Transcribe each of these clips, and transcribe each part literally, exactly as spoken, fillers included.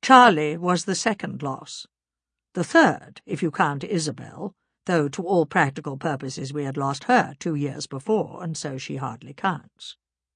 Charlie was the second loss. The third, if you count Isabel, though to all practical purposes we had lost her two years before, and so she hardly counts.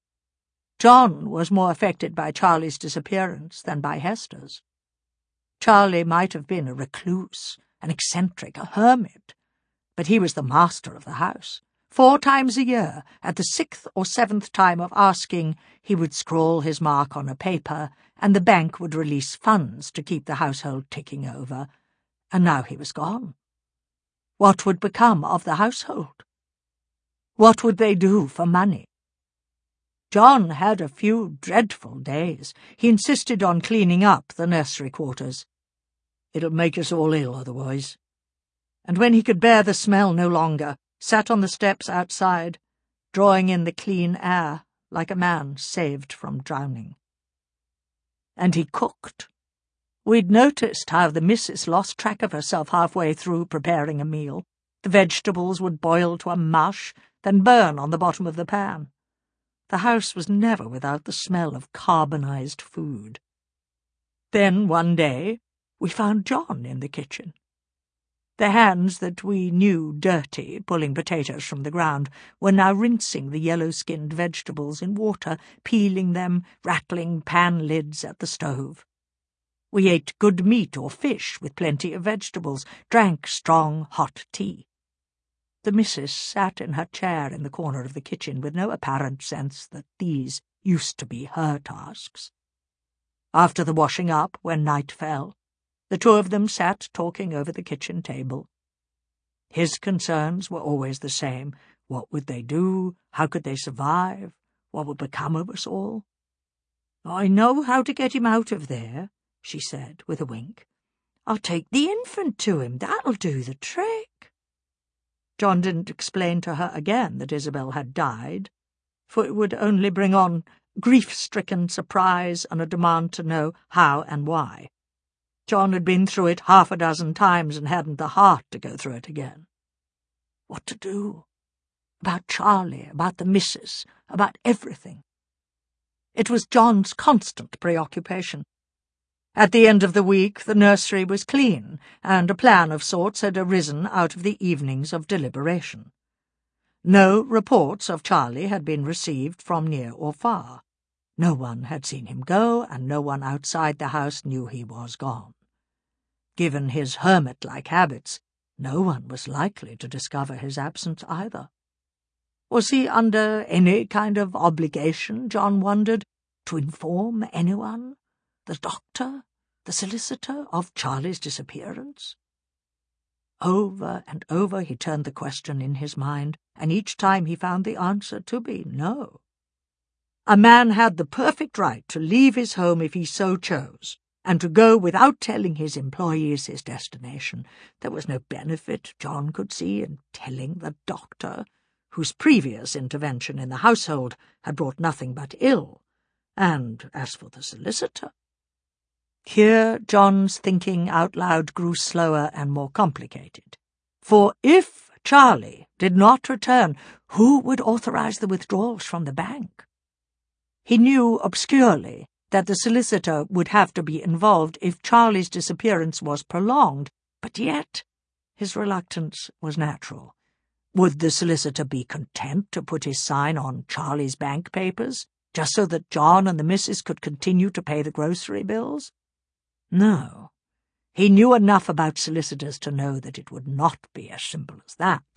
John was more affected by Charlie's disappearance than by Hester's. Charlie might have been a recluse, an eccentric, a hermit, but he was the master of the house. Four times a year, at the sixth or seventh time of asking, he would scrawl his mark on a paper, and the bank would release funds to keep the household ticking over. And now he was gone. What would become of the household? What would they do for money? John had a few dreadful days. He insisted on cleaning up the nursery quarters. "It'll make us all ill otherwise." And when he could bear the smell no longer, sat on the steps outside, drawing in the clean air like a man saved from drowning. And he cooked. We'd noticed how the missus lost track of herself halfway through preparing a meal. The vegetables would boil to a mush, then burn on the bottom of the pan. The house was never without the smell of carbonized food. Then, one day, we found John in the kitchen. The hands that we knew dirty, pulling potatoes from the ground, were now rinsing the yellow-skinned vegetables in water, peeling them, rattling pan lids at the stove. We ate good meat or fish with plenty of vegetables, drank strong, hot tea. The missus sat in her chair in the corner of the kitchen with no apparent sense that these used to be her tasks. After the washing up, when night fell, the two of them sat talking over the kitchen table. His concerns were always the same. What would they do? How could they survive? What would become of us all? "I know how to get him out of there," she said, with a wink. "I'll take the infant to him. That'll do the trick." John didn't explain to her again that Isabel had died, for it would only bring on grief-stricken surprise and a demand to know how and why. John had been through it half a dozen times and hadn't the heart to go through it again. What to do? About Charlie, about the missus, about everything. It was John's constant preoccupation. At the end of the week the nursery was clean, and a plan of sorts had arisen out of the evenings of deliberation. No reports of Charlie had been received from near or far. No one had seen him go, and no one outside the house knew he was gone. Given his hermit-like habits, no one was likely to discover his absence either. Was he under any kind of obligation, John wondered, to inform anyone? The doctor, the solicitor, of Charlie's disappearance? Over and over he turned the question in his mind, and each time he found the answer to be no. A man had the perfect right to leave his home if he so chose, and to go without telling his employees his destination. There was no benefit John could see in telling the doctor, whose previous intervention in the household had brought nothing but ill, and as for the solicitor— Here John's thinking out loud grew slower and more complicated. For if Charlie did not return, who would authorize the withdrawals from the bank? He knew obscurely that the solicitor would have to be involved if Charlie's disappearance was prolonged, but yet his reluctance was natural. Would the solicitor be content to put his sign on Charlie's bank papers, just so that John and the missus could continue to pay the grocery bills? No. He knew enough about solicitors to know that it would not be as simple as that.